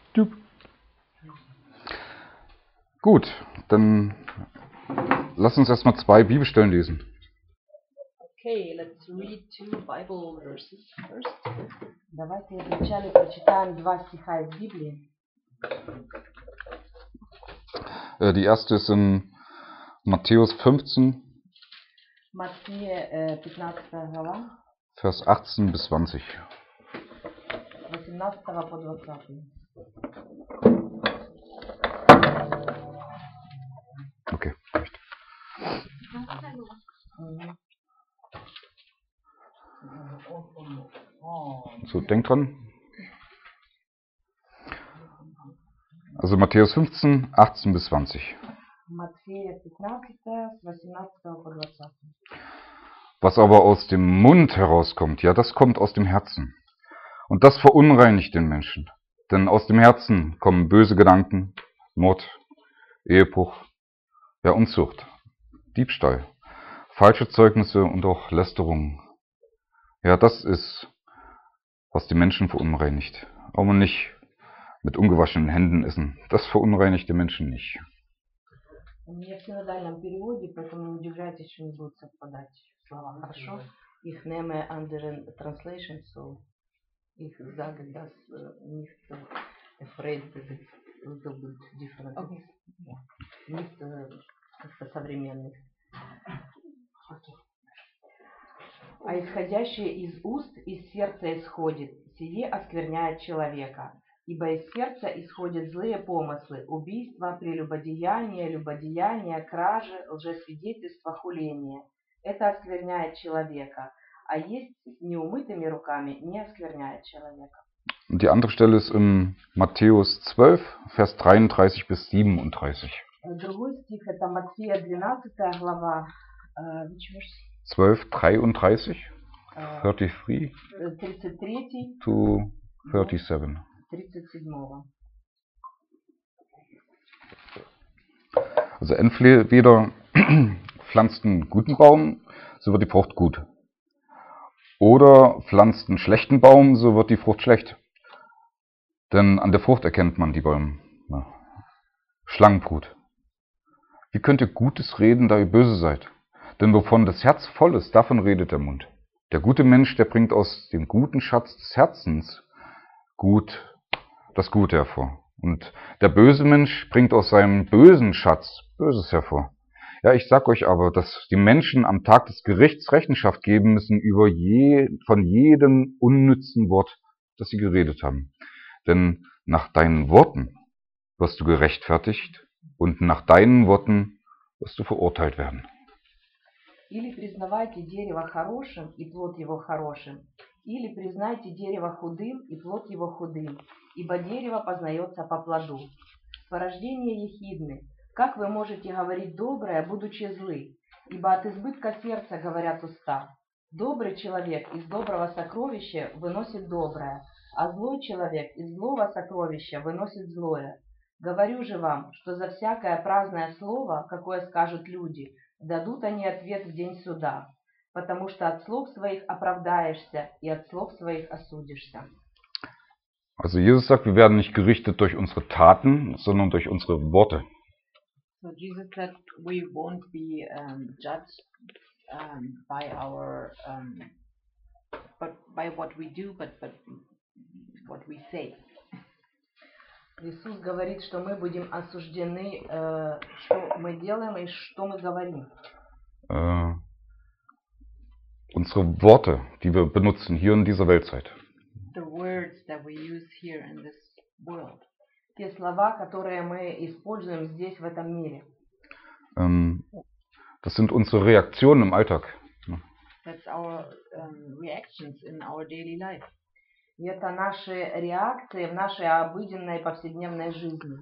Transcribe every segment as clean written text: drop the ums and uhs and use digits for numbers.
Jupp. Gut, dann lass uns erstmal 2 Bibelstellen lesen. Okay, let's read 2 Bible verses first. Давайте вначале прочитаем 2 стиха из Библии. Die erste ist in Matthäus 15, Матфея 15 глава, Vers 18 bis 20. 18 по 20. Okay. So, denkt dran. Also Matthäus 15, 18 bis 20. Матфея 15 с 18 по 20. Was aber aus dem Mund herauskommt, ja, das kommt aus dem Herzen. Und das verunreinigt den Menschen. Denn aus dem Herzen kommen böse Gedanken, Mord, Ehebruch, ja, Unzucht, Diebstahl, falsche Zeugnisse und auch Lästerungen. Ja, das ist, was die Menschen verunreinigt. Aber nicht mit ungewaschenen Händen essen. Das verunreinigt die Menschen nicht. У меня в синодальном переводе, поэтому не удивляйтесь, что не будут совпадать слова. Хорошо? Ich nehme andere translation, so ich sage das nicht afraid that it's a little bit different. Okay. Ja. Nicht как-то современных. Okay. А исходящее из уст, из сердца исходит, сие оскверняет человека. Ибо из сердца исходят злые помыслы, убийства, прелюбодеяния, любодеяния, кражи, лжесвидетельства, хуления. Это оскверняет человека, а есть с неумытыми руками не оскверняет человека. Und die andere Stelle ist in Matthäus 12, Vers 33 bis 37. Другой стих это Матфея 12 глава, 12, 33, 33 33 to 37. 37. Also entweder pflanzt einen guten Baum, so wird die Frucht gut. Oder pflanzt einen schlechten Baum, so wird die Frucht schlecht. Denn an der Frucht erkennt man die Bäume. Ja. Schlangenbrut. Wie könnt ihr Gutes reden, da ihr böse seid? Denn wovon das Herz voll ist, davon redet der Mund. Der gute Mensch, der bringt aus dem guten Schatz des Herzens das Gute hervor. Und der böse Mensch bringt aus seinem bösen Schatz Böses hervor. Ja, ich sag euch aber, dass die Menschen am Tag des Gerichts Rechenschaft geben müssen von jedem unnützen Wort, das sie geredet haben. Denn nach deinen Worten wirst du gerechtfertigt und nach deinen Worten wirst du verurteilt werden. Или признавайте дерево хорошим, и плод его хорошим, или признайте дерево худым, и плод его худым, ибо дерево познается по плоду. Порождение ехидны. Как вы можете говорить доброе, будучи злы? Ибо от избытка сердца говорят уста. Добрый человек из доброго сокровища выносит доброе, а злой человек из злого сокровища выносит злое. Говорю же вам, что за всякое праздное слово, какое скажут люди, дадут они ответ в день суда, потому что от слов своих оправдаешься и от слов своих осудишься. Also Jesus sagt, wir werden nicht gerichtet durch unsere Taten, sondern durch unsere Worte. So Jesus said we won't be judged by our but by what we do, but what we say. Иисус говорит, что мы будем осуждены, что мы делаем и что мы говорим. Unsere Worte, die wir benutzen hier in dieser Weltzeit. The words that we use here in this world. Те слова, которые мы используем здесь, в этом мире. Das sind unsere Reaktionen im Alltag. That's our reactions in our daily life. И это наши реакции в нашей обыденной повседневной жизни.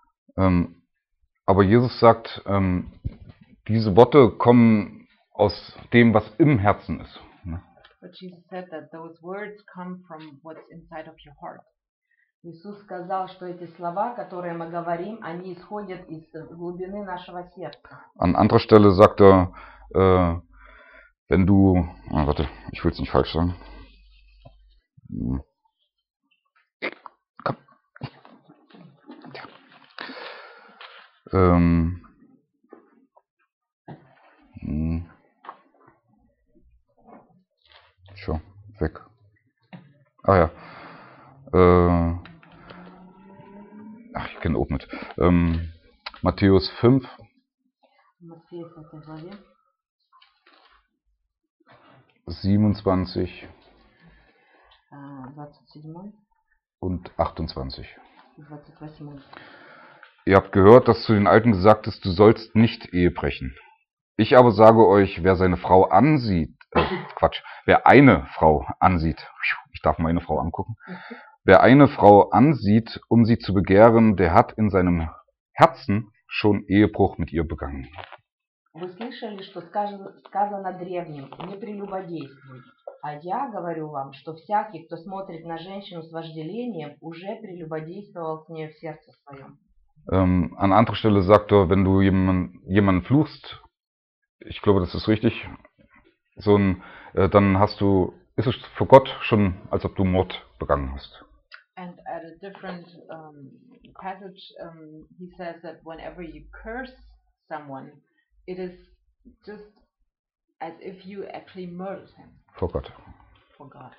Aber Jesus sagt, diese Worte kommen aus dem, was im Herzen ist. But Jesus said that those words come from what's inside of your heart. Иисус сказал, что эти слова, которые мы говорим, они исходят из глубины нашего сердца. An anderer Stelle sagt er, wenn du, ich will es nicht falsch sagen. hm, Tja, weg. Ah ja. Ich kenne auch nicht. Matthäus 5, Матфея 5 главе, 27 27 und 28. и 28. Ihr habt gehört, dass zu den Alten gesagt ist, du sollst nicht Ehe brechen. Ich aber sage euch, wer seine Frau ansieht, wer eine Frau ansieht, ich darf meine Frau angucken, wer eine Frau ansieht, um sie zu begehren, der hat in seinem Herzen schon Ehebruch mit ihr begangen. Вы слышали, что сказано древним, не прелюбодействуй. А я говорю вам, что всякий, кто смотрит на женщину с вожделением, уже прелюбодействовал с нею в сердце своем. An anderer Stelle sagt er, wenn du jemanden fluchst, ich glaube, das ist richtig, dann ist es vor Gott schon, als ob du Mord begangen hast. And at a different passage, he says that whenever you curse someone, it is just as if you actually murdered him. Vor Gott. For God.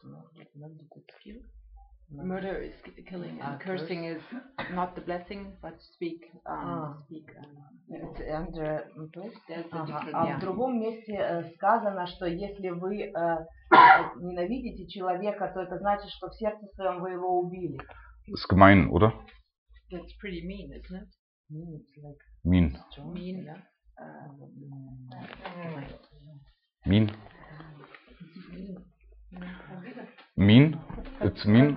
Murder is killing, and cursing is not the blessing, but speak. There's a different, yeah. В другом месте сказано, что если вы ненавидите человека, то это значит, что в сердце своем вы его убили. Ist gemein, oder? That's pretty mean, isn't it? It's like Mean. Mean, yeah. Mean? Mean? It's mean?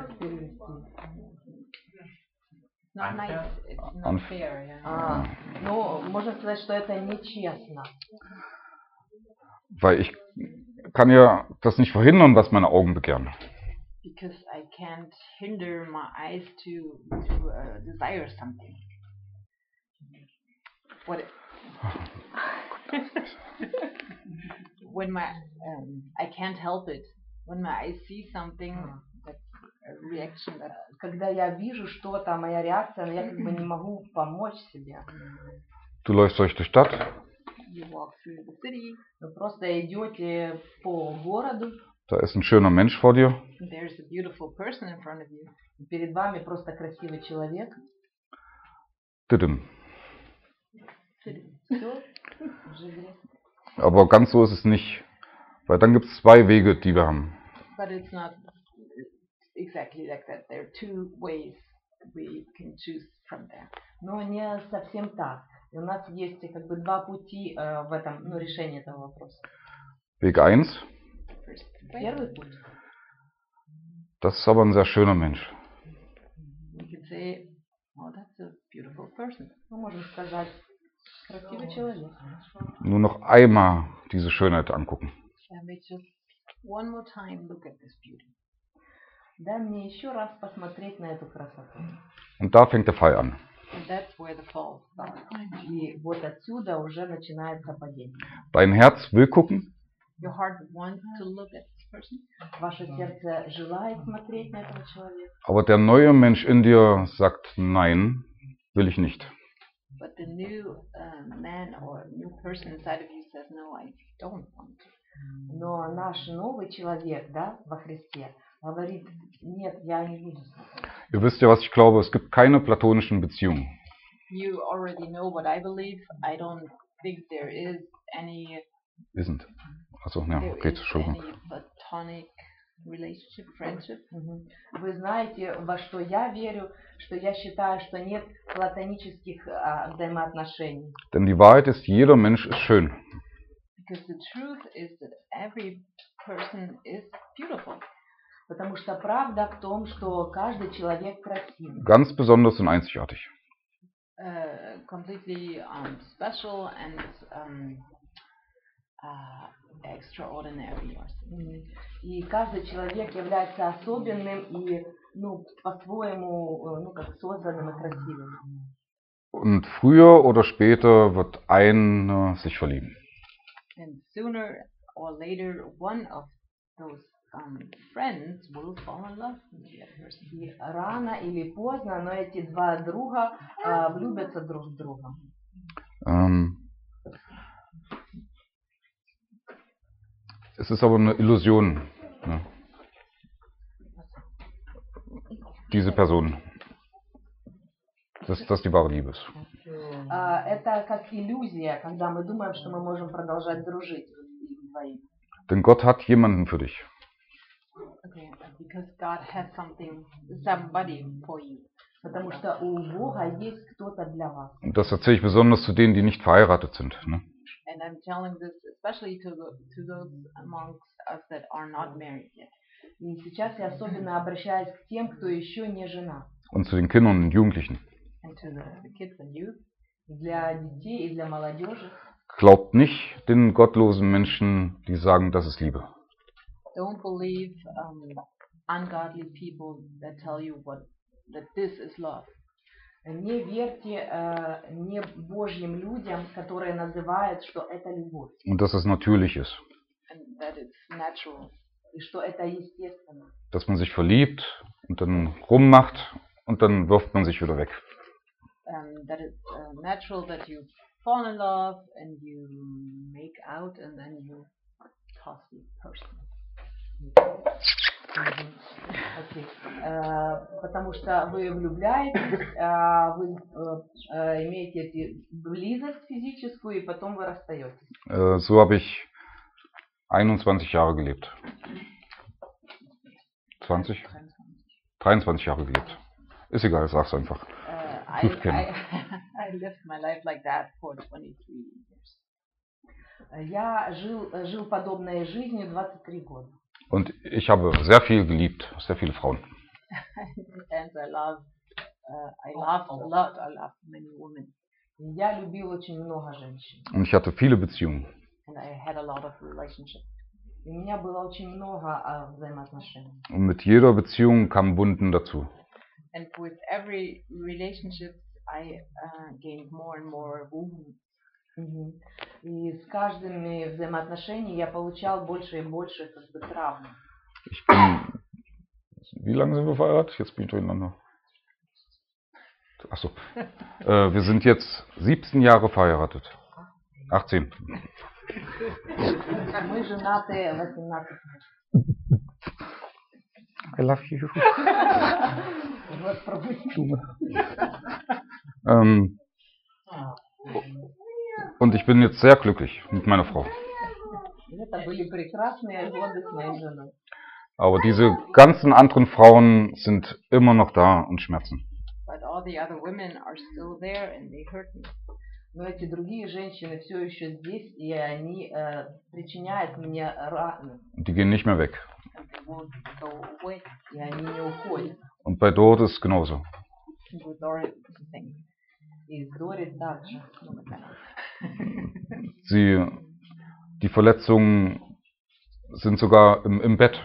Not nice, it's not fair, yeah. Ну, можно сказать, что это нечестно. Weil ich kann ja das nicht verhindern, was meine Augen begehren. Because I can't hinder my eyes to desire something. What? When my I can't help it. When my eyes see something, that's a reaction that. Когда я вижу что-то, моя реакция, но я как бы не могу помочь себе. Du läufst durch die Stadt. You walk through the city. Вы просто идете по городу. Da ist ein schöner Mensch vor dir. There's a beautiful person in front of you. Перед вами просто красивый человек. Didim. Все, уже грех. Aber ganz so ist es nicht. Weil dann gibt es zwei Wege, die wir haben. But it's not exactly like that. There are two ways we can choose from there. Но не совсем так. И у нас есть как бы два пути в этом, решении этого вопроса. Weg 1. Первый путь. Das ist aber ein sehr schöner Mensch. We could say, oh, that's a beautiful person. Мы можем сказать, красивый человек. Nur noch einmal diese Schönheit angucken. Let me just one more time look at this beauty. Дай мне еще раз посмотреть на эту красоту. Und da fängt der Fall an. And that's where the fall starts. И вот отсюда уже начинается падение. Dein Herz will gucken. Your heart wants to look at this person. Ваше сердце желает смотреть на этого человека. Aber der neue Mensch in dir sagt, nein, will ich nicht. But the new man or new person inside of you says, no, I don't want to. Но наш новый человек, да, во Христе, говорит, нет, я не буду смотреть. Ihr wisst ja, was ich glaube, es gibt keine platonischen Beziehungen. You already know what I believe. I don't think there is any. Isn't. Also, ja, There okay, is Entschuldigung. any platonic relationship, friendship. Вы знаете, во что я верю, что я считаю, что нет платонических взаимоотношений. Denn die Wahrheit ist, jeder Mensch ist schön. Because the truth is that every person is beautiful. Потому что правда в том, что каждый человек красивый. Ganz besonders und einzigartig. Completely special and extraordinary. И каждый человек является особенным и, по-своему, как созданным и красивым. Und früher oder später wird einer sich verlieben. And sooner or later, one of those friends will fall in love with the other person. И рано или поздно, но эти два друга влюбятся друг в друга. Es ist aber eine Illusion, ne? Diese Person, dass das die wahre Liebe ist. Это как иллюзия, когда мы думаем, что мы можем продолжать дружить вдвоем. Denn Gott hat jemanden für dich. Okay, because God has somebody for you. Потому что у Бога есть кто-то для вас. Und das erzähle ich besonders zu denen, die nicht verheiratet sind. Ne? And I'm telling this especially to those amongst us that are not married yet. И сейчас я особенно обращаюсь к тем, кто еще не женат. Und zu den Kindern und Jugendlichen. And to the kids and youth. Для детей и для молодежи. Glaubt nicht den gottlosen Menschen, die sagen, das ist Liebe. Don't believe ungodly people that tell you that this is love. Не верьте не Божьим людям, которые называют, что это любовь. Und dass es natürlich ist. And that it's natural. И что это естественно. Dass man sich verliebt und dann rummacht und dann wirft man sich wieder weg. That it's natural that you fall in love and you make out and then you toss the person. Okay. Потому что вы влюбляетесь, вы имеете близость физическую, и потом вы расстаетесь. So habe ich 21 Jahre gelebt. 20? 23 Jahre gelebt. Ist egal, sag's einfach. I lived my life like that for 23 years. Я жил подобной жизнью 23 года. Und ich habe sehr viel geliebt, sehr viele Frauen. And I loved a lot. I loved many women. Я любил очень много женщин. Und ich hatte viele Beziehungen. And I had a lot of relationships. У меня было очень много взаимоотношений. Und mit jeder Beziehung kamen Wunden dazu. And with every relationship, I gained more and more wounds. И с каждыми взаимоотношениями я получал больше и больше травм. Wie lange sind wir verheiratet? Jetzt bin ich durcheinander. Achso. Wir sind jetzt 17 Jahre verheiratet. 18. Мы женаты 18 лет. I love you. Вот пробудите. Und ich bin jetzt sehr glücklich mit meiner Frau. Это были прекрасные годы с моей женой. Aber diese ganzen anderen Frauen sind immer noch da und schmerzen. But all the other women are still there and they hurt me. Но эти другие женщины все еще здесь, и они причиняют мне раны. Und die gehen nicht mehr weg. And they won't go away. И они не уходят. Und bei Dort ist es genauso. And with Dorit, it's the same. И с Дори также. Die Verletzungen sind sogar im Bett.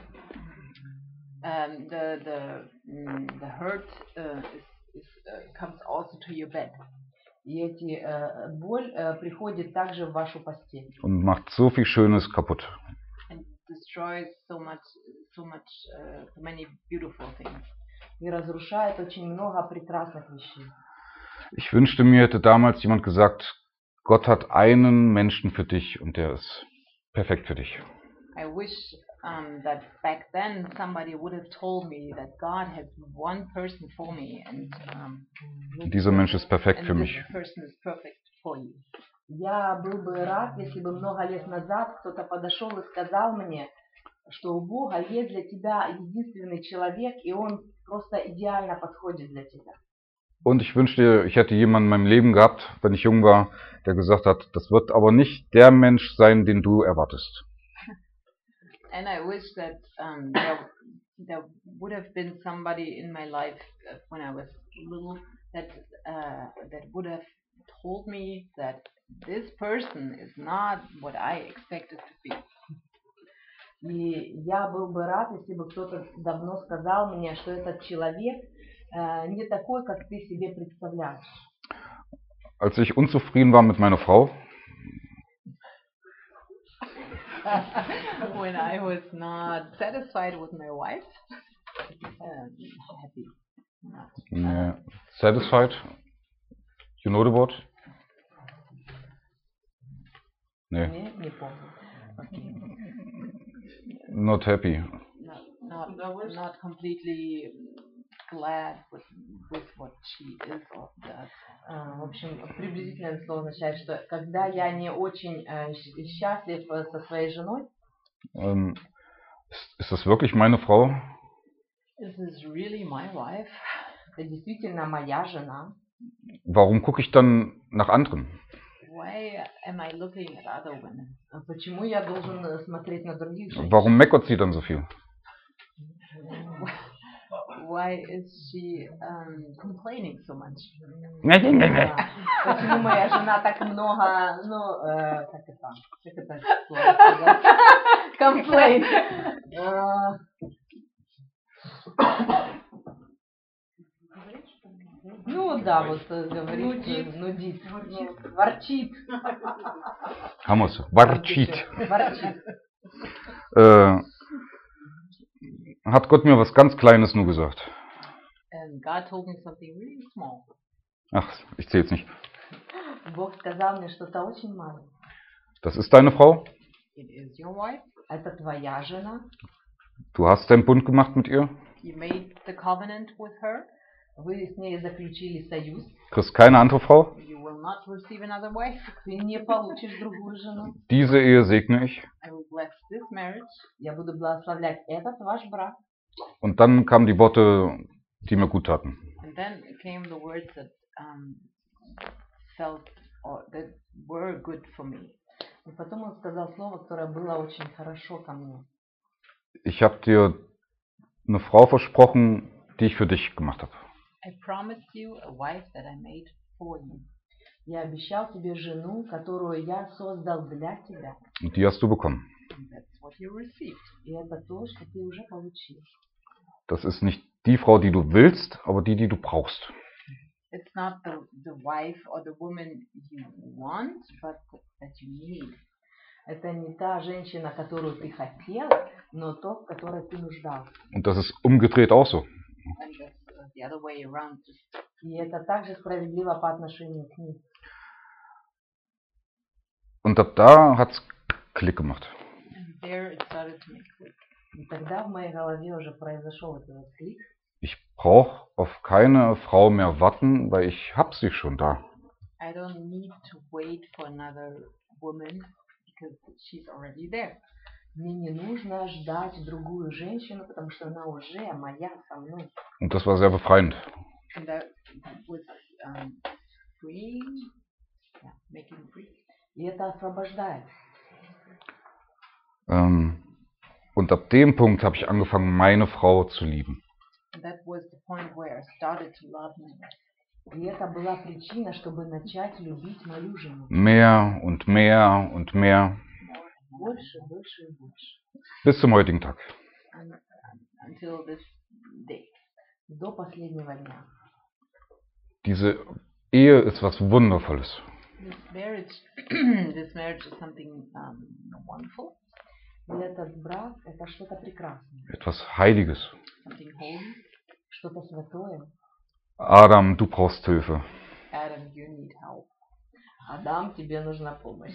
The hurt comes also to your bed. И боль приходит также в вашу постель. Und macht so viel Schönes kaputt. And destroys so many beautiful things. И разрушает очень много прекрасных вещей. Ich wünschte mir, hätte damals jemand gesagt, Gott hat einen Menschen für dich und der ist perfekt für dich. I wish that back then somebody would have told me that God has one person for me and dieser Mensch ist perfekt für mich. This person is perfect for you. Я был бы рад, если бы много лет назад кто-то подошел и сказал мне, что у Бога есть для тебя единственный человек, и он просто идеально подходит для тебя. Und ich wünschte, ich hätte jemanden in meinem Leben gehabt, wenn ich jung war, der gesagt hat, das wird aber nicht der Mensch sein, den du erwartest. And I wish that there would have been somebody in my life when I was little that would have told me that this person is not what I expected to be. И я был бы рад, если бы кто-то давно сказал мне, что этот человек не такой, как ты себе представляешь. Als ich unzufrieden war mit meiner Frau, when I was not satisfied with my wife, happy, not. Nee. Satisfied? You know the word? Nee. Не помню. Not happy. Not completely glad with what she is or does. В общем, приблизительное слово означает, что когда я не очень счастлив со своей женой, Ist das wirklich meine Frau? Is this really my wife? это действительно моя жена, Warum gucke ich dann nach anderen? Why am I looking at other women? почему я должен смотреть на других женщин? Warum meckert sie dann so viel? Why is she complaining so much? Почему моя жена так много, как это слово сказать? Complain. Ну да, вот говорит, нудит, ворчит. Hammer's. Warchit. Ворчит. Hat Gott mir was ganz Kleines nur gesagt. And God told me something really small. Ach, ich zähl's nicht. Бог сказал мне что-то очень маленькое. Das ist deine Frau. It is your wife. Это твоя жена. Du hast den Bund gemacht mit ihr. You made the covenant with her. Вы с ней заключили союз. Kriegst keine andere Frau. You will not receive another wife. Ты не получишь другую жену. Diese Ehe segne ich. I will bless this marriage. Я буду благословлять этот ваш брак. Und dann kamen die Worte, die mir gut taten. And then came the words that felt or that were good for me. И потом он сказал слово, которое было очень хорошо ко мне. Ich habe dir eine Frau versprochen, die ich für dich gemacht habe. I promised you a wife that I made for you. Я обещал тебе жену, которую я создал для тебя. Und die hast du bekommen. And that's what you received. И это то, что ты уже получил. Das ist nicht die Frau, die du willst, aber die, die du brauchst. It's not the wife or the woman you want, but that you need. Это не та женщина, которую ты хотел, но то, в которой ты нуждался. Und das ist umgedreht auch so. And that's the other way around. И это также справедливо по отношению к ним. Und ab da hat's Klick gemacht. And there it started to make click. И тогда в моей голове уже произошел этот клик. Ich brauche auf keine Frau mehr warten, weil ich hab sie schon da. I don't need to wait for another woman because she's already there. Мне не нужно ждать другую женщину, потому что она уже моя со мной. Und das war sehr befreiend. And that was freeing, yeah, making free. И это освобождает. Und ab dem Punkt habe ich angefangen, meine Frau zu lieben. And that was the point where I started to love my wife. И это была причина, чтобы начать любить мою жену. Mehr und mehr und mehr. Больше, больше и больше. Bis zum heutigen Tag. Until this day. До последнего дня. Diese Ehe ist was Wundervolles. This marriage is something wonderful. И этот брак – это что-то прекрасное. Etwas Heiliges. Something holy. Что-то святое. Adam, du brauchst Hilfe. Adam, you need help. Адам, тебе нужна помощь.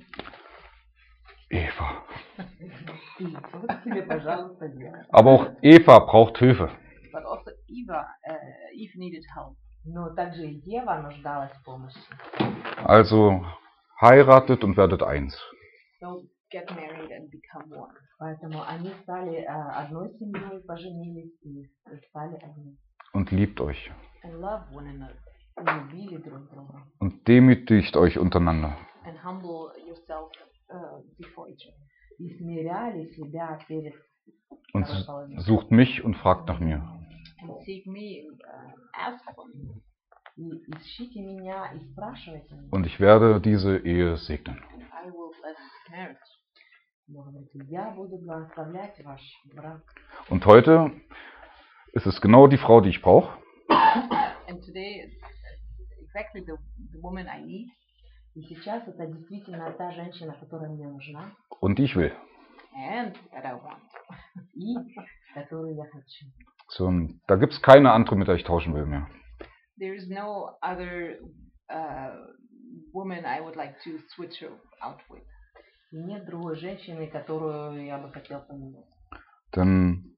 Eva. И вот тебе, пожалуйста, делай. Aber auch Eva braucht Hilfe. But also Eve needed help. Но также и Ева нуждалась в помощи. Also heiratet und werdet eins. So get married and become one. Поэтому они стали одной семьей, поженились и стали одни. Und liebt euch. And love one another. И любили друг друга. Und demütigt euch untereinander. And humble yourself before each other. И смиряли себя перед Und второй половиной. sucht mich und fragt nach mir. And seek me, ask for me. И ищите меня и спрашивайте меня. Und ich werde diese Ehe segnen. And I will bless this marriage. Бог говорит, я буду благословлять ваш брак. Und heute ist es genau die Frau, die ich brauche. And today it's exactly the woman I need. И сейчас это действительно та женщина, которая мне нужна, und die ich will. and that I want. и которую я хочу. So, und da gibt es keine andere, mit der ich tauschen will mehr. There is no other woman I would like to switch out with. И нет другой женщины, которую я бы хотел поменять. Denn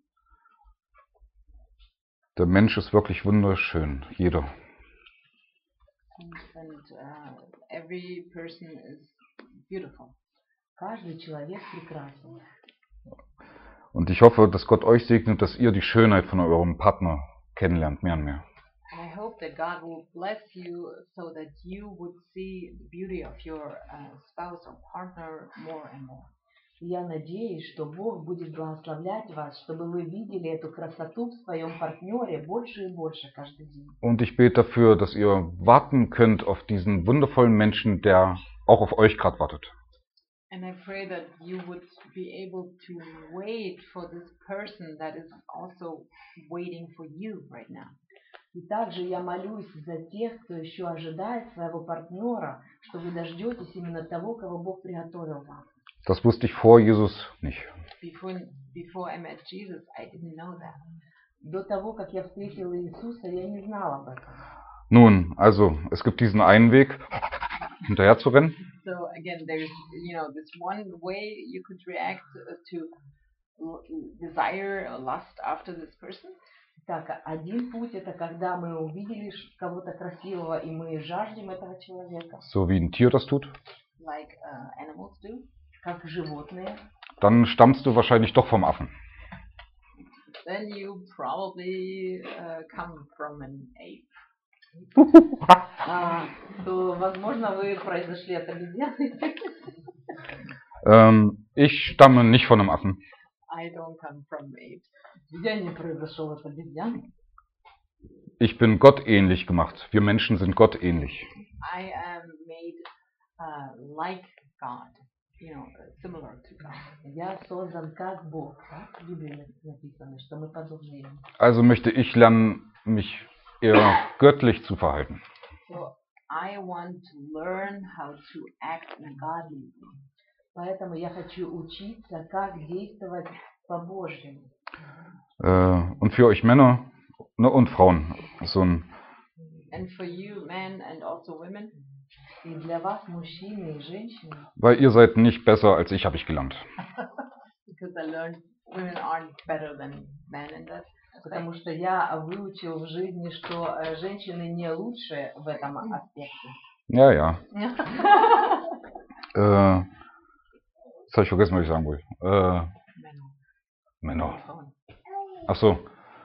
der Mensch ist wirklich wunderschön, jeder. And every person is beautiful. Каждый человек прекрасен. Und ich hoffe, dass Gott euch segnet, dass ihr die Schönheit von eurem Partner kennenlernt, mehr und mehr. And I hope that God will bless you so that you would see the beauty of your spouse or partner more and more. И я надеюсь, что Бог будет благословлять вас, чтобы вы видели эту красоту в своем партнере больше и больше каждый день. Und ich bete dafür, dass ihr warten könnt auf diesen wundervollen Menschen, der auch auf euch gerade wartet. And I pray that you would be able to wait for this person that is also waiting for you right now. И также я молюсь за тех, кто еще ожидает своего партнера, что вы дождетесь именно того, кого Бог приготовил вам. Das wusste ich vor Jesus nicht. Before I met Jesus, I didn't know that. До того, как я встретила Иисуса, я не знала об этом. Nun, also, es gibt diesen einen Weg, hinterher zu rennen. So again, there's this one way you could react to desire or lust after this person. Так, один путь — это когда мы увидели кого-то красивого, и мы жаждем этого человека, So wie ein Tier das tut. Like animals do. как животные. Dann stammst du wahrscheinlich doch vom Affen. Then you probably come from an ape. То, возможно, вы произошли от обезьяны. Ich stamme nicht von einem Affen. I don't come from apes. Я не произошел от обезьяны. Ich bin Gott ähnlich gemacht. Wir Menschen sind Gott ähnlich. I am made like God, similar to God. Я создан как Бог. Так? В Библии написано, что мы подобны ему. Also möchte ich lernen, mich eher göttlich zu verhalten. So I want to learn how to act in a godly way. Поэтому я хочу учиться, как действовать по-божьему. Und für euch Männer und Frauen, And for you, men and also women, И для вас, мужчины и женщины, weil ihr seid nicht besser als ich, habe ich gelernt. because I learned women aren't better than men in that. потому что я выучил в жизни, что женщины не лучше в этом аспекте. Ja, ja. Jetzt habe ich vergessen, was ich sagen wollte. Männer. Ach so.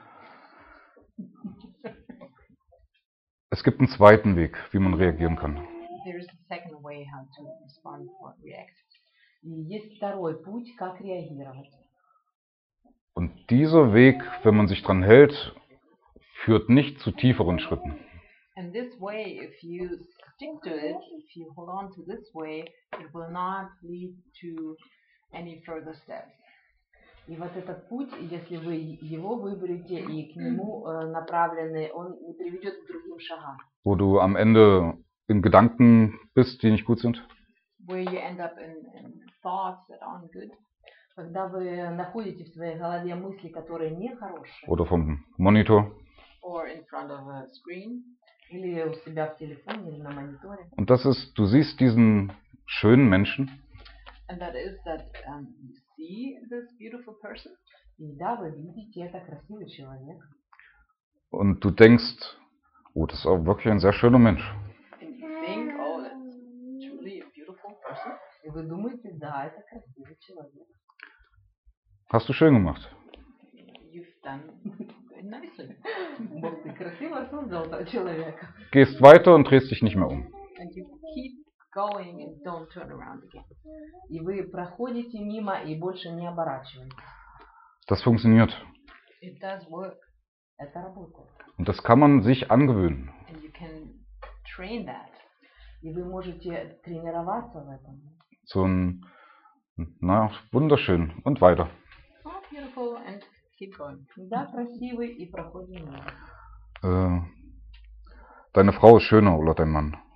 Es gibt einen zweiten Weg, wie man reagieren kann. There is a second way how to respond or react. И есть второй путь, как реагировать. Und dieser Weg, wenn man sich dran hält, führt nicht zu tieferen Schritten. And this way, if you stick to it, if you hold on to this way, it will not lead to any further steps. И вот этот путь, если вы его выберете и к нему направлены, он не приведет к другим шагам. Wo du am Ende in Gedanken bist, die nicht gut sind. Where you end up in thoughts that aren't good. Когда вы находите в своей голове мысли, которые не хорошие. Oder vom Monitor. Or in front of a screen. Или у себя в телефоне, или на мониторе. Und das ist, du siehst diesen schönen Menschen. And that is that you see this beautiful person. И да, вы видите, это красивый человек. Und du denkst, oh, das ist auch wirklich ein sehr schöner Mensch. And you think, oh, that's truly a beautiful person. И вы думаете, да, это красивый человек. Hast du schön gemacht. You've done nicely. Бог, ты красиво создал этого человека. Gehst weiter und drehst dich nicht mehr um. And you keep going and don't turn around again. И вы проходите мимо и больше не оборачиваетесь. Das funktioniert. It does work. Это работает. Und das kann man sich angewöhnen. And you can train that. И вы можете тренироваться в этом. So ein, na, wunderschön. Und weiter. Oh, beautiful, and keep going. Да, красивый и проходим мимо. Deine Frau ist schöner oder dein Mann.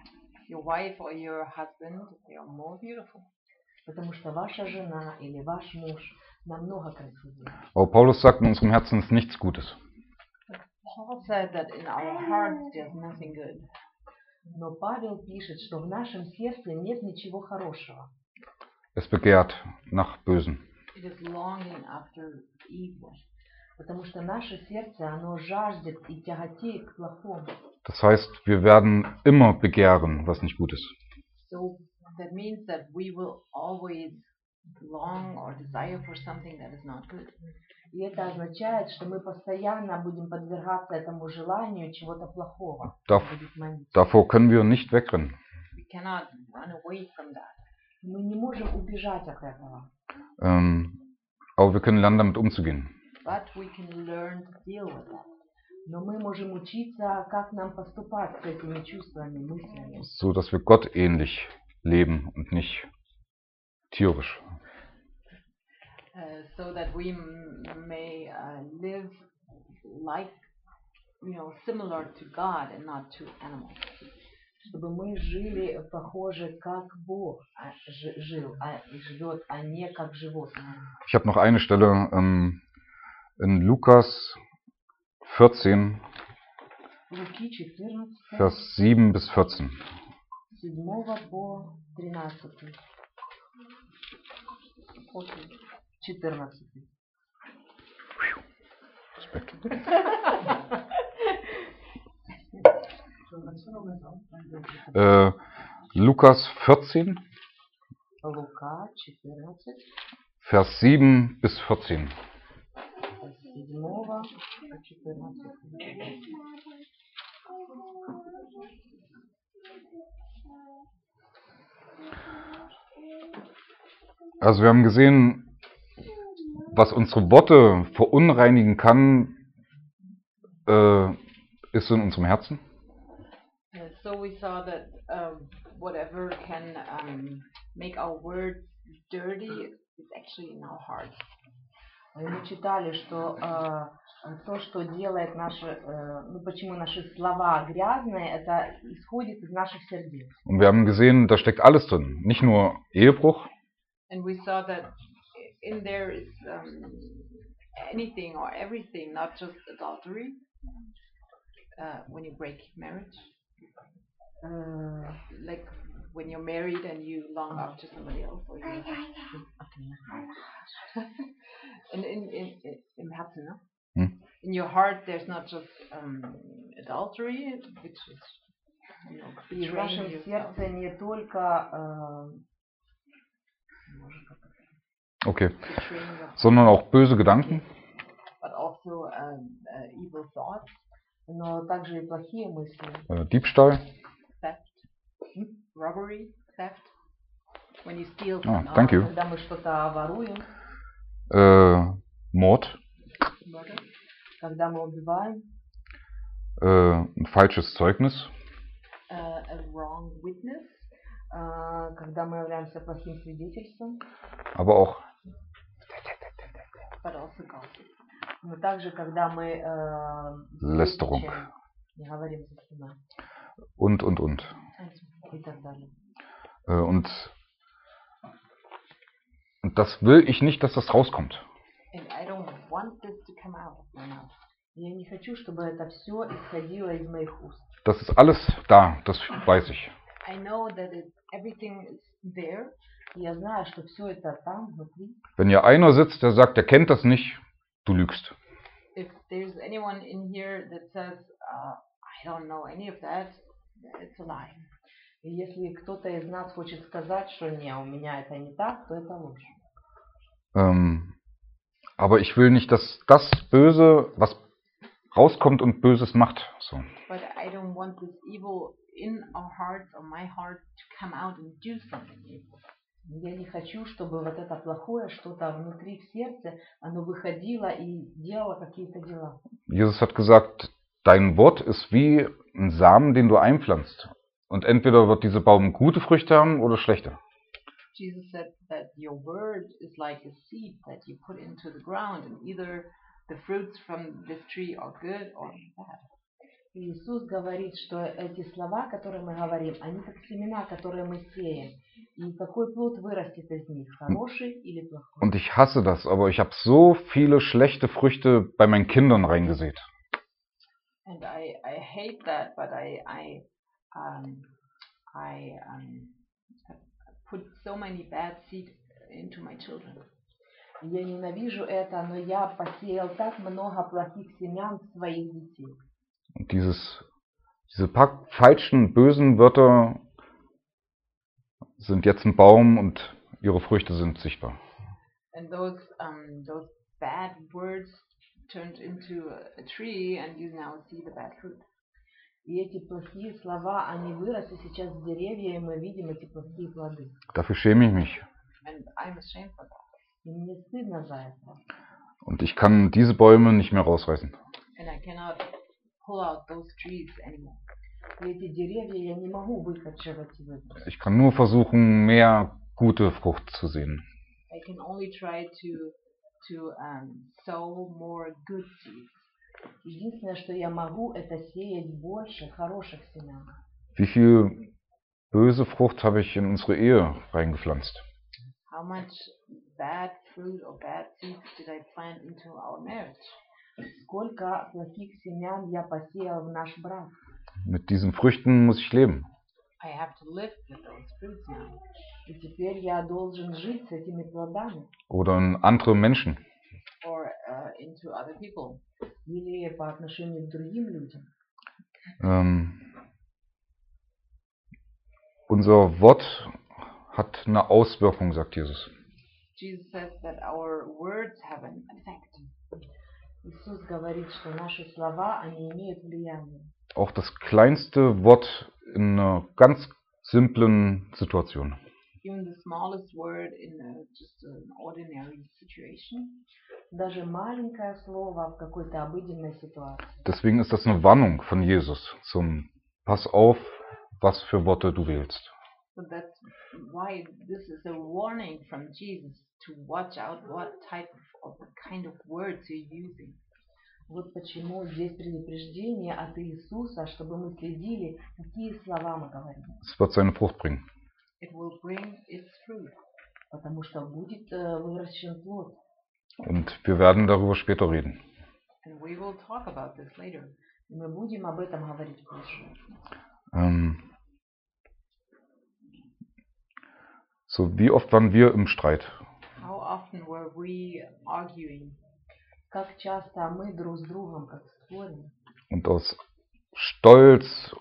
your wife or your husband, they are more beautiful. Потому что ваша жена или ваш муж намного красивее. Aber Paulus sagt, in unserem Herzen ist nichts Gutes. Paul said that in our hearts there's nothing good. Но Павел пишет, что в нашем сердце нет ничего хорошего. Es begehrt nach Bösen. It is longing after evil. Потому что наше сердце, оно жаждет и тяготеет к плохому. Das heißt, wir werden immer begehren, was nicht gut ist. So that means that we will always long or desire for something that is not good. И это означает, что мы постоянно будем подвергаться этому желанию чего-то плохого. Будет манить. Davor können wir nicht wegrennen. We cannot run away from that. Мы не можем убежать от этого. Aber wir können lernen, damit umzugehen. But we can learn to deal with that. Но мы можем учиться, как нам поступать с этими чувствами, мыслями. So, dass wir Gott ähnlich leben und nicht tierisch. So that we may live like, similar to God and not to animals. Чтобы мы жили похоже, как Бог жил, живет, а не как животные. Ich habe noch eine Stelle in Lukas 14, Луки 14, Vers 7 bis 14. 7 по 13. 14. Respekt. Lukas 14, Лука 14, Vers 7 bis 14. 7 по 14. Also wir haben gesehen, was unsere Worte verunreinigen kann, ist in unserem Herzen. So we saw that whatever can make our words dirty is actually in our hearts. И мы читали, что то, что делает наши, почему наши слова грязные, это исходит из наших сердец. Und wir haben gesehen, da steckt alles drin, nicht nur Ehebruch. And we saw that in there is anything or everything, not just adultery. When you break marriage, like when you're married and you long after somebody else, or you in Herzen, no? In your heart, there's not just adultery, which is И в вашем yourself. сердце не только Okay. Betraying yourself, Sondern auch böse Gedanken, but also evil thoughts, но также и плохие мысли. Diebstahl, theft, robbery, theft. When you steal Ah, from thank you. Когда мы что-то воруем, Mord, murder, когда мы убиваем, ein falsches Zeugnis, a wrong witness, когда мы являемся плохим свидетельством, aber auch but also gossip. но также когда мы Lästerung не говорим за себя und. и так далее. Und das will ich nicht, dass das rauskommt. And I don't want this to come out of my mouth. Я не хочу, чтобы это все исходило из моих уст. Das ist alles da, das weiß ich. I know that everything is there. Я знаю, что все это там, внутри. Wenn hier einer sitzt, der sagt, der kennt das nicht, du lügst. If there's anyone in here that says, I don't know any of that, it's a lie. И если кто-то из нас хочет сказать, что не, у меня это не так, то это ложь. Aber ich will nicht, dass das Böse, was rauskommt und Böses macht. So. But I don't want this evil in our hearts or my heart to come out and do something evil. Я не хочу, чтобы вот это плохое что-то внутри в сердце, оно выходило и делало какие-то дела. Jesus hat gesagt, dein Wort ist wie ein Samen, den du einpflanzt. Und entweder wird dieser Baum gute Früchte haben oder schlechte. Jesus said that your word is like a seed that you put into the ground, and either the fruits from this tree are good or bad. Иисус говорит, что эти слова, которые мы говорим, они как семена, которые мы сеем. И какой плод вырастет из них, хороший или плохой? Und ich hasse das, aber ich habe so viele schlechte Früchte bei meinen Kindern reingesät. And I hate that, but I put so many bad seeds into my children. Я ненавижу это, но я посеял так много плохих семян в своих детей. Und diese paar falschen, bösen Wörter sind jetzt ein Baum und ihre Früchte sind sichtbar. And those bad words turned into a tree, and you now see the bad fruit. И эти плохие слова, они выросли сейчас в деревья, и мы видим эти плохие плоды. Dafür schäme ich mich. And I'm ashamed for that. И мне стыдно за это. Und ich kann diese Bäume nicht mehr rausreißen. And I cannot pull out those trees anymore. И эти деревья я не могу выкорчевать и выбросить. Ich kann nur versuchen, mehr gute Frucht zu sehen. I can only try to sow more good seeds. Единственное, что я могу, это сеять больше хороших семян. Wie viel böse Frucht habe ich in unsere Ehe reingepflanzt? How much bad fruit or bad seeds did I plant into our marriage? Сколько плохих семян я посеял в наш брак. Mit diesen Früchten muss ich leben. I have to live with those fruits now. И теперь я должен жить с этими плодами. Oder in andere Menschen. Or into other people. Или по отношению к другим людям. Unser Wort hat eine Auswirkung, sagt Jesus. Jesus says that our words have an effect. Иисус говорит, что наши слова, они имеют влияние. Auch das kleinste Wort in einer ganz simplen Situation. Even the smallest word in just an ordinary situation. Даже маленькое слово в какой-то обыденной ситуации. Deswegen ist das eine Warnung von Jesus zum Pass auf, was für Worte du wählst. So that's why this is a warning from Jesus to watch out what type of kind of words you're using. Вот почему здесь предупреждение от Иисуса, чтобы мы следили, какие слова мы говорим. Es wird seine Frucht bringen. It will bring its fruit. Потому что будет выращен плод. Und wir werden darüber später reden. And we will talk about this later. И мы будем об этом говорить позже. So, wie oft waren wir im Streit? How often were we arguing? Как часто мы друг с другом как спорим. Und aus Stolz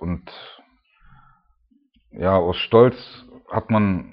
hat man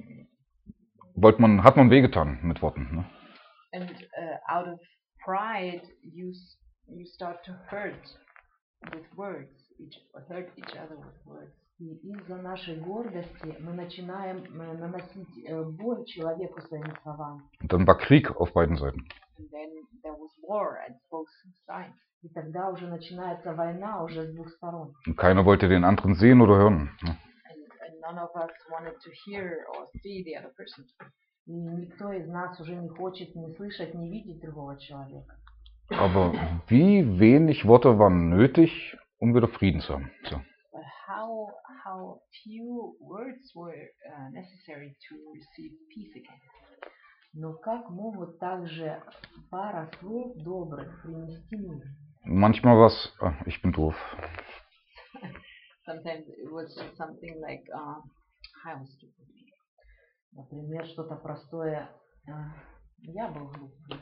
wehgetan mit Worten. Ne? And out of pride, you start to hurt with words, hurt each other with words. И из-за нашей гордости мы начинаем наносить боль человеку своими словами. Und dann war Krieg auf beiden Seiten. And then there was war at both sides. И тогда уже начинается война уже с двух сторон. Und keiner wollte den anderen sehen oder hören. Ne? And none of us wanted to hear or see the other person. И никто из нас уже не хочет ни слышать, ни видеть другого человека. Aber wie wenig Worte waren nötig, um wieder Frieden zu haben. So. But how few words were necessary to receive peace again. Но как могут также пара слов добрых принести мир? Manchmal war es, ich bin doof. Sometimes it was just something like, I was stupid. Например, что-то простое. Я был глупый.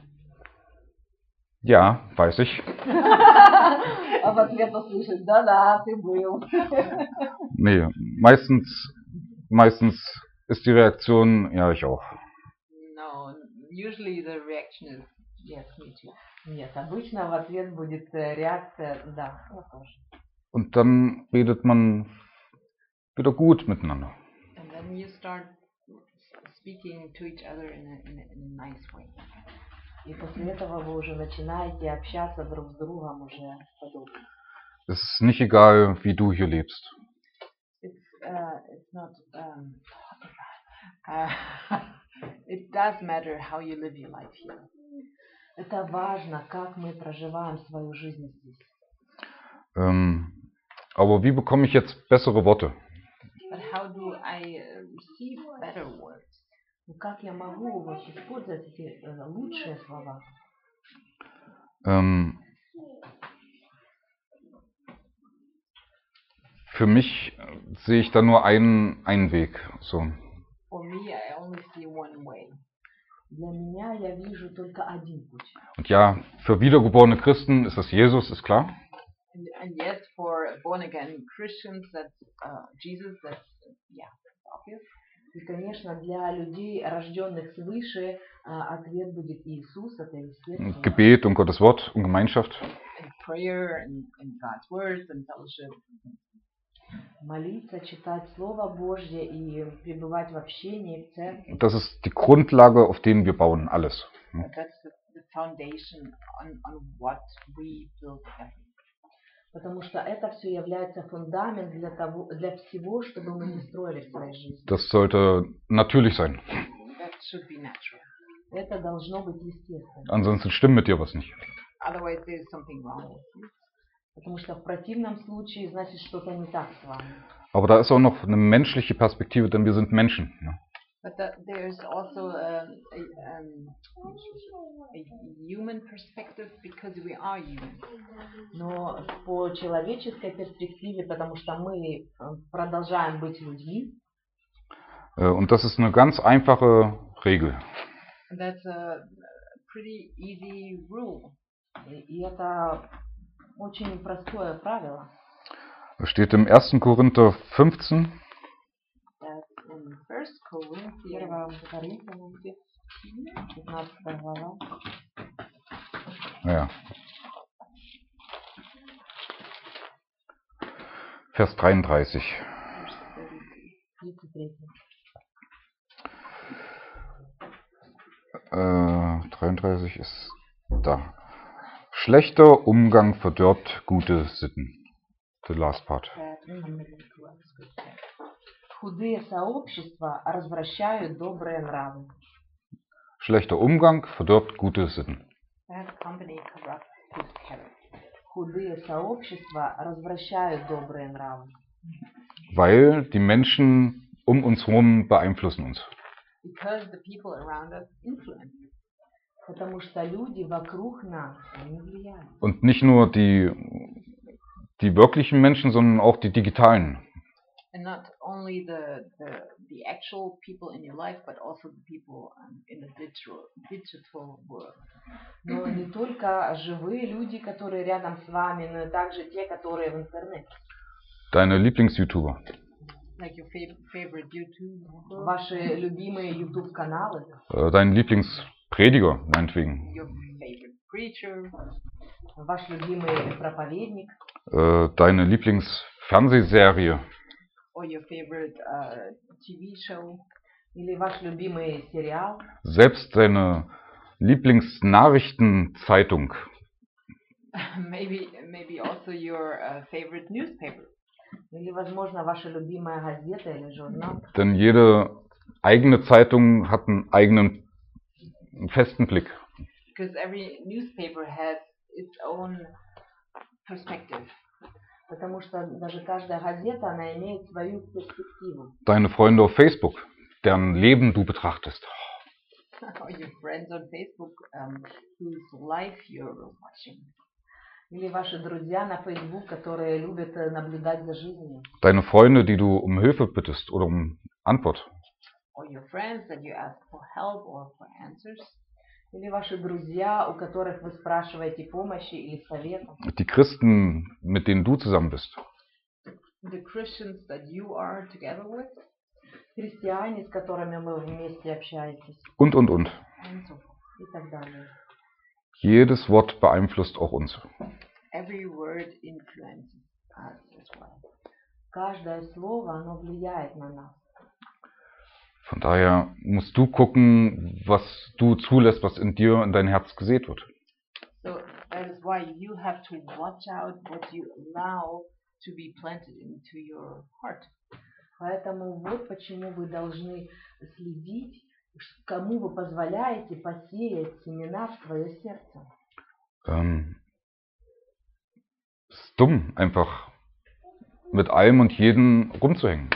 Ja, weiß ich. А в ответ услышать, да-да, ты был. Nee, meistens ist die Reaktion, ja, ich auch. No, usually the reaction is, yes, me too. Нет, обычно в ответ будет реакция, да, я тоже. Und dann redet man wieder gut miteinander. And then you start speaking to each other in a nice way. И после этого вы уже начинаете общаться друг с другом уже подобно. Es ist nicht egal, wie du hier lebst. It's not. It does matter how you live your life here. Это важно, как мы проживаем свою жизнь здесь. Aber wie bekomme ich jetzt bessere Worte? But how do I receive better words? Ну как я могу вот использовать эти лучшие слова? Für mich sehe ich da nur einen Weg. So. For me, I only see one way. Для меня я вижу только один путь. Und ja, für wiedergeborene Christen ist das Jesus, ist klar. And yes, for born again Christians, that's Jesus. That's obvious. И, конечно, для людей, рожденных свыше, ответ будет Иисус, это естественно. Gebet und Gottes Wort und Gemeinschaft. And prayer and God's words and fellowship. Молиться, читать Слово Божье и пребывать в общении, в церкви. Das ist die Grundlage, auf denen wir bauen alles. That's the foundation on what we build everything. Потому что это все является фундамент для всего, чтобы мы не строили в своей жизни. Das sollte natürlich sein. That should be natural. Это должно быть естественно. Ansonsten stimmt mit dir was nicht. Otherwise, there's something wrong with you. Потому что в противном случае, значит, что-то не так с вами. Aber da ist auch noch eine menschliche Perspektive, denn wir sind Menschen. But there's also a human perspective because we are human. Но по человеческой перспективе, потому что мы продолжаем быть людьми. Und das ist eine ganz einfache Regel. And that's a pretty easy rule. И это очень простое правило. Das steht im 1. Korinther 15. That's in 1 Corinthians 15 глава. Ja. Vers 33. 33. 33 ist da. Schlechter Umgang verdirbt gute Sitten. The last part. Худые сообщества развращают добрые нравы. Schlechter Umgang verdirbt gute Sitten. Bad company corrupts good character. Худые сообщества развращают добрые нравы. Weil die Menschen um uns herum beeinflussen uns. Because the people around us influence us. Потому что люди вокруг нас, они влияют. Und nicht nur die wirklichen Menschen, sondern auch die digitalen. And not only the actual people in your life, but also the people in the digital world. Но не только живые люди, которые рядом с вами, но и также те, которые в интернете. Deine Lieblings-YouTuber. Like your favorite YouTuber. Ваши любимые YouTube-каналы. Dein Lieblingsprediger, meinetwegen. Your favorite preacher. Ваш любимый проповедник. Deine Lieblingsfernsehserie. Or your favorite TV show. Или ваш любимый сериал. Selbst deine Lieblingsnachrichtenzeitung. Maybe also your favorite newspaper. Или, возможно, ваша любимая газета или журнал. Denn jede eigene Zeitung hat einen eigenen festen Blick. Because every newspaper has its own perspective. Потому что даже каждая газета, она имеет свою перспективу. Deine Freunde auf Facebook, deren Leben du betrachtest. Or your friends on Facebook whose life you're watching. Или ваши друзья на Facebook, которые любят наблюдать за жизнью. Deine Freunde, die du um Hilfe bittest oder um Antwort. Or your friends that you ask for help or for answers. Или ваши друзья, у которых вы спрашиваете помощи или совета. Die Christen, mit denen du zusammen bist. The Christians that you are together with. Христиане, с которыми вы вместе общаетесь. Und. And so forth. И так далее. Jedes Wort beeinflusst auch uns. Every word influences us as well. Каждое слово, оно влияет на нас. Von daher musst du gucken, was du zulässt, was in dir, in dein Herz gesät wird. So that is why you have to watch out what you allow to be planted into your heart. Поэтому вот почему вы должны следить, кому вы позволяете посеять семена в свое сердце. dumm, einfach mit allem und jedem rumzuhängen.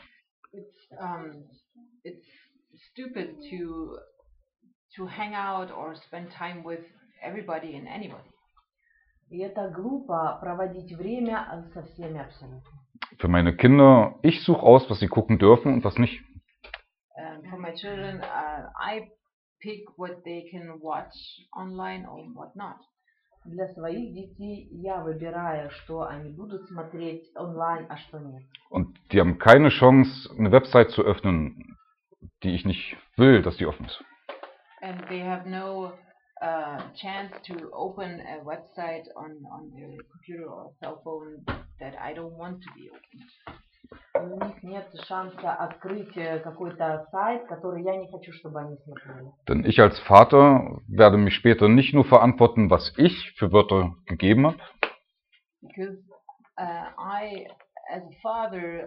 It's stupid to hang out or spend time with everybody and anybody. И это glupо проводить время со всеми абсолютно. Für meine Kinder, ich suche aus, was sie gucken dürfen und was nicht. For my children, I pick what they can watch online or what not. Для своих детей я выбираю, что они будут смотреть онлайн, а что нет. Und die haben keine Chance, eine Website zu öffnen, die ich nicht will, dass die offen ist. And they have no chance to open a website on their computer or cell phone that I don't want to be opened. И у них нет шанса открыть какой-то сайт, который я не хочу, чтобы они смотрели. Denn ich als Vater werde mich später nicht nur verantworten, was ich für Wörter gegeben habe, Because I, as a father,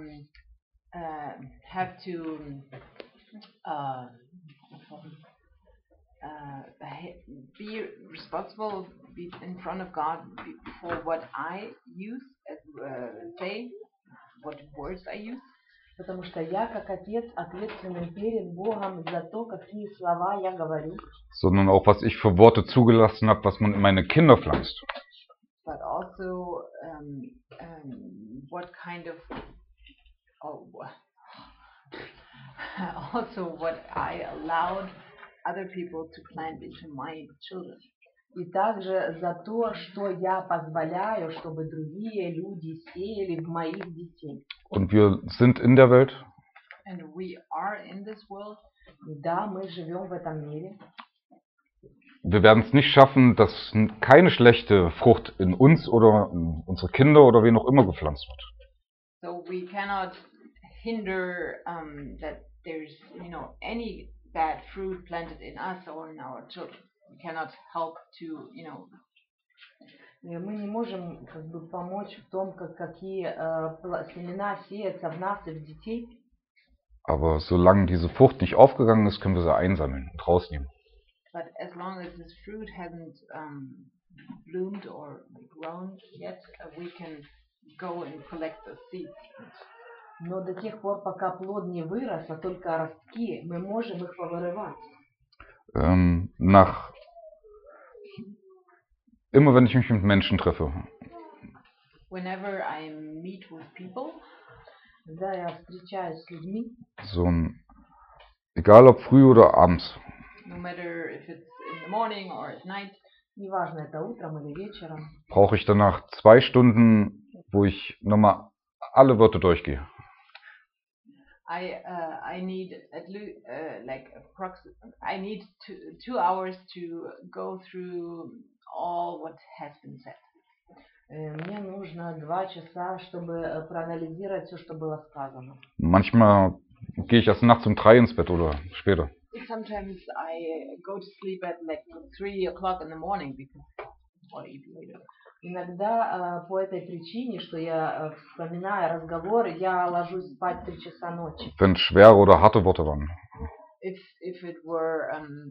have to be responsible in front of God for what I use, say, what words I use. Потому что я, как отец, ответственен перед Богом за то, какие слова я говорю. sondern auch, was ich für Worte zugelassen habe, was man in meine Kinder pflanzt. But also what kind of also what I allowed other people to plant into my children. И также за то, что я позволяю, чтобы другие люди сеяли в моих детей. Und wir sind in der Welt. And we are in this world. И да, мы живем в этом мире. Wir werden es nicht schaffen, dass keine schlechte Frucht in uns oder in unsere Kinder oder wen auch immer gepflanzt wird. So we cannot hinder that there's any bad fruit planted in us or in our children. We cannot help to И мы не можем помочь в том, какие семена сеются в нас и в детей. Aber solange diese Frucht nicht aufgegangen ist, können wir sie einsammeln und rausnehmen. But as long as this fruit hasn't bloomed or grown yet, we can go and collect the seeds. Но до тех пор, пока плод не вырос, а только ростки, мы можем их повырывать. Immer wenn ich mich mit Menschen treffe, Whenever I meet with people, когда я встречаюсь с людьми, egal ob früh oder abends, no matter if it's in the morning or at night, неважно, это утром или вечером, brauche ich danach 2 Stunden, wo ich nochmal alle Wörter durchgehe. I need at least I need 2 hours to go through all what has been said. Мне нужно 2 часа, чтобы проанализировать все, что было сказано. Manchmal gehe ich erst nachts um 3 ins Bett oder später. Sometimes I go to sleep at like 3 o'clock in the morning or even later. Иногда по этой причине, что я вспоминаю разговор, я ложусь спать 3 часа ночи. Wenn es schwere oder harte Worte waren. If it were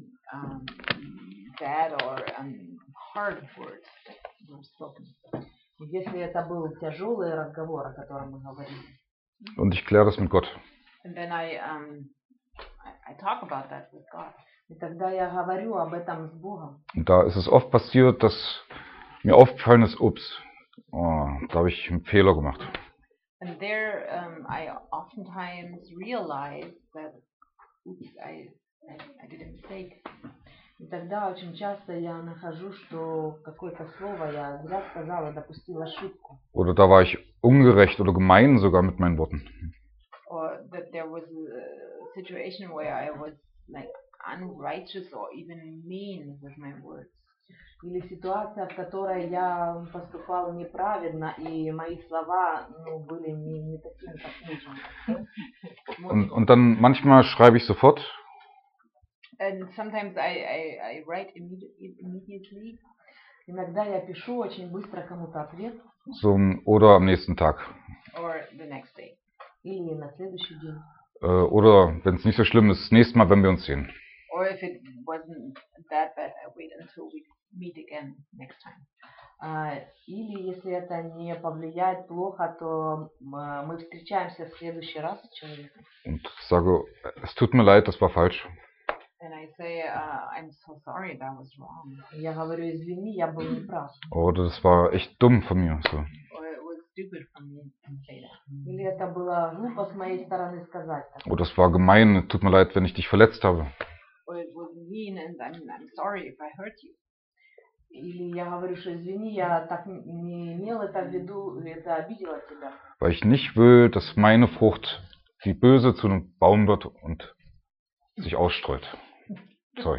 bad or hard words were spoken. Если это был тяжелый разговор, о котором мы говорили. Und ich kläre das mit Gott. And then I talk about that with God. И тогда я говорю об этом с Богом. Und da ist es oft passiert, dass mir aufgefallen ist, ups, da habe ich einen Fehler gemacht. And there I oftentimes realize that I did a mistake. И тогда очень часто я нахожу, что какое-то слово я зря сказала, допустила ошибку. Oder da war ich ungerecht oder gemein sogar mit meinen Worten. Or that there was a situation where I was like unrighteous or even mean with my words. Или ситуация, в которой я поступала неправильно, и мои слова были не такими, как нужно. Und dann manchmal schreibe ich sofort. And sometimes I write immediately. Иногда я пишу очень быстро кому-то ответ. Oder am nächsten Tag. Or the next day. Или на следующий день. Oder wenn es nicht so schlimm ist, das nächste Mal, wenn wir uns sehen. Or if it wasn't that bad, I wait until we meet again next time. Или если это не повлияет плохо, то мы встречаемся в следующий раз с человеком. und sage, es tut mir leid, das war falsch. And I say, I'm so sorry, that was wrong. Я говорю, извини, я был неправ. Oder das war echt dumm von mir. So. Or it was stupid for me to say that. Или это было глупо с моей стороны сказать так. Oder es war gemein, tut mir leid, wenn ich dich verletzt habe. Or it was mean and I'm sorry if I hurt you. Или я говорю, что извини, я так не имел это в виду, это обидело тебя. Weil ich nicht will, dass meine Frucht, die böse, zu einem Baum wird und sich ausstreut. Sorry.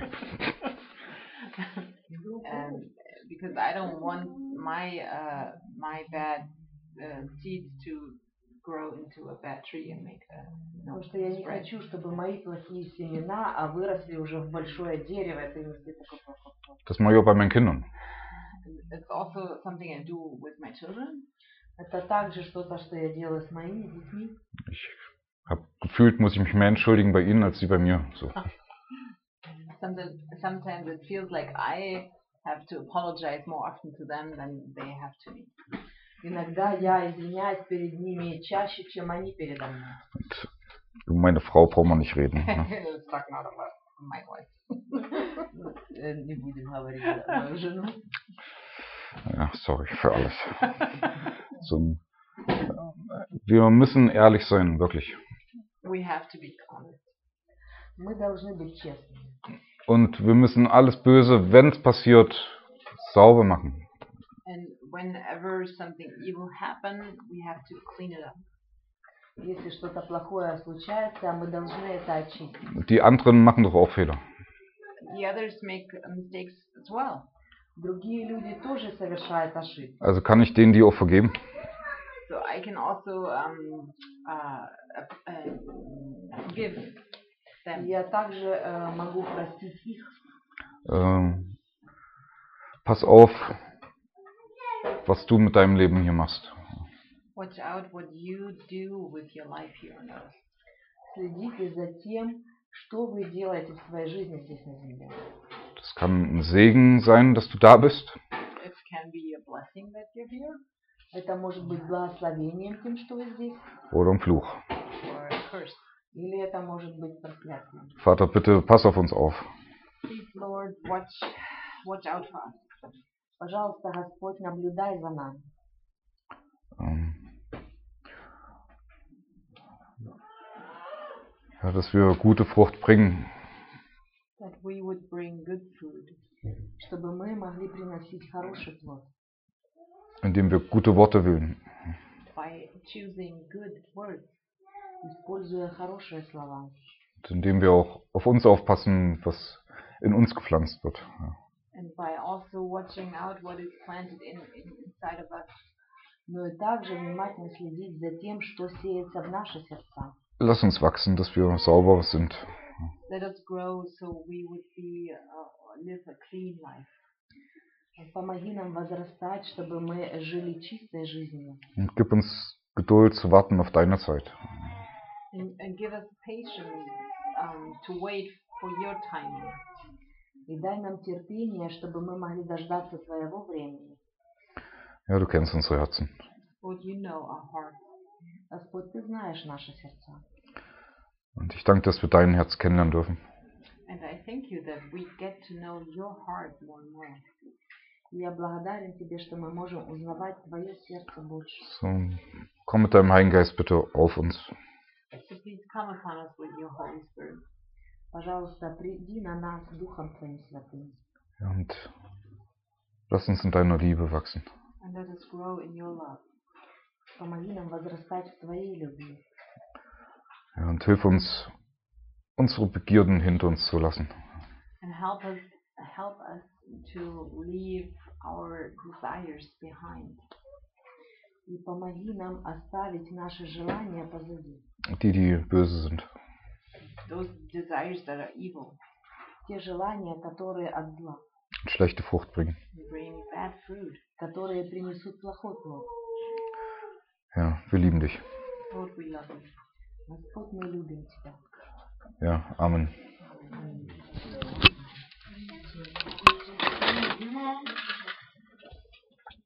Because I don't want my bad seeds to grow into a bad tree and make Потому что я не spread. хочу, чтобы мои плохие семена выросли уже в большое дерево. Это не такой плохой. Das mache ich auch bei meinen Kindern. It's also something I do with my children. Это также что-то, что я делаю с моими детьми. Ich habe gefühlt, muss ich mich mehr entschuldigen bei ihnen als sie bei mir. So. Sometimes it feels like I have to apologize more often to them than they have to me. Иногда я извиняюсь перед ними чаще, чем они передо мной. Und über meine Frau braucht man nicht reden. Ne? Let's talk not about my wife. Не будем говорить за мою жену. Ja, sorry für alles. Wir müssen ehrlich sein, wirklich. We have to be honest. Мы должны быть честными. Und wir müssen alles Böse, wenn es passiert, sauber machen. And whenever something evil happens, we have to clean it up. Если что-то плохое случается, мы должны это очистить. Die anderen machen doch auch Fehler. The others make mistakes as well. Другие люди тоже совершают ошибки. Also kann ich denen die auch vergeben? So I can also forgive them. Я также могу простить их. Pass auf, was du mit deinem Leben hier machst. Watch out what you do with your life here on earth. Следите за тем, что вы делаете в своей жизни здесь на земле. Das kann ein Segen sein, dass du da bist. It can be a blessing that you're here, Это может быть благословением тем, что вы здесь, Oder ein Fluch. or a curse. или это может быть проклятием. Vater, bitte pass auf uns auf. Please, Lord, watch out for us. Пожалуйста, Господь, наблюдай за нами. Ja, dass wir gute Frucht bringen. That we would bring good fruit. Чтобы мы могли приносить хороший плод. Indem wir gute Worte wählen. By choosing good words. Используя хорошие слова. Und indem wir auch auf uns aufpassen, was in uns gepflanzt wird. Ja. And by also watching out what is planted inside of us. Но и также внимательно следить за тем, что сеется в наши сердца. Lass uns wachsen, dass wir sauber sind. Let us grow so we would live a clean life. Помоги нам возрастать, чтобы мы жили чистой жизнью. Und gib uns Geduld zu warten auf deine Zeit. And give us patience to wait for your timing. И дай нам терпение, чтобы мы могли дождаться твоего времени. Ja, du kennst unsere Herzen. Lord, you know our hearts. Господь, ты знаешь наши сердца. Und ich danke, dass wir dein Herz kennenlernen dürfen. And I thank you that we get to know your heart more and more. Я благодарен тебе, что мы можем узнавать твое сердце больше. So, komm mit deinem Heiligen Geist bitte auf uns. So please come upon us with your Holy Spirit. Пожалуйста, приди на нас Духом Твоим Святым. Ja, und lass uns in deiner Liebe wachsen. And let us grow in your love. Помоги нам возрастать в Твоей любви. Ja, und hilf uns, unsere Begierden hinter uns zu lassen. And help us to leave our desires behind. И помоги нам оставить наши желания позади. Die böse sind. Those desires that are evil. Те желания, которые от зла. Und schlechte Frucht bringen. Bring bad fruit. Которые принесут плохой плод. Ja, wir lieben dich. Lord, we love you. Господь, мы любим Тебя. Ja, Amen. Аминь.